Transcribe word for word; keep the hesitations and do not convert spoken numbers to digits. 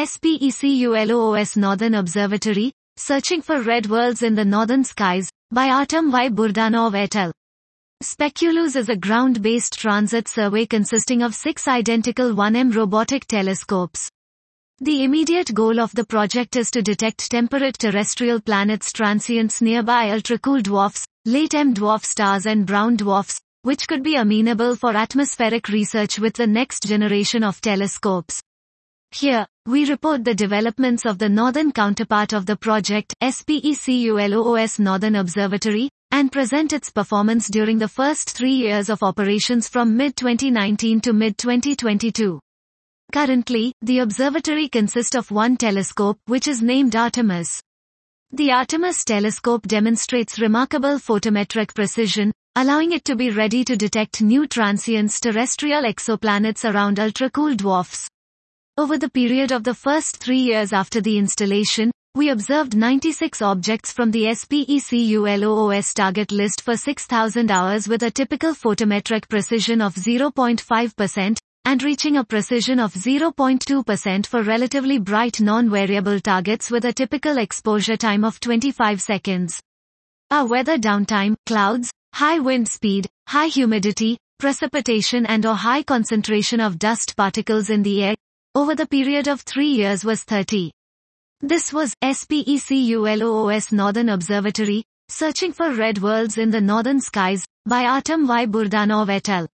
SPECULOOS Northern Observatory, Searching for Red Worlds in the Northern Skies, by Artem Y. Burdanov et al. SPECULOOS is a ground-based transit survey consisting of six identical one M robotic telescopes. The immediate goal of the project is to detect temperate terrestrial planets transients nearby ultracool dwarfs, late M dwarf stars and brown dwarfs, which could be amenable for atmospheric research with the next generation of telescopes. Here, we report the developments of the northern counterpart of the project, SPECULOOS Northern Observatory, and present its performance during the first three years of operations from mid twenty nineteen to mid twenty twenty-two. Currently, the observatory consists of one telescope, which is named Artemis. The Artemis telescope demonstrates remarkable photometric precision, allowing it to be ready to detect new transients terrestrial exoplanets around ultracool dwarfs. Over the period of the first three years after the installation, we observed ninety-six objects from the SPECULOOS target list for six thousand hours with a typical photometric precision of zero point five percent, and reaching a precision of zero point two percent for relatively bright non-variable targets with a typical exposure time of twenty-five seconds. Our weather downtime, clouds, high wind speed, high humidity, precipitation and or high concentration of dust particles in the air, over the period of three years was thirty. This was SPECULOOS Northern Observatory, Searching for Red Worlds in the Northern Skies, by Artem Y. Burdanov et al.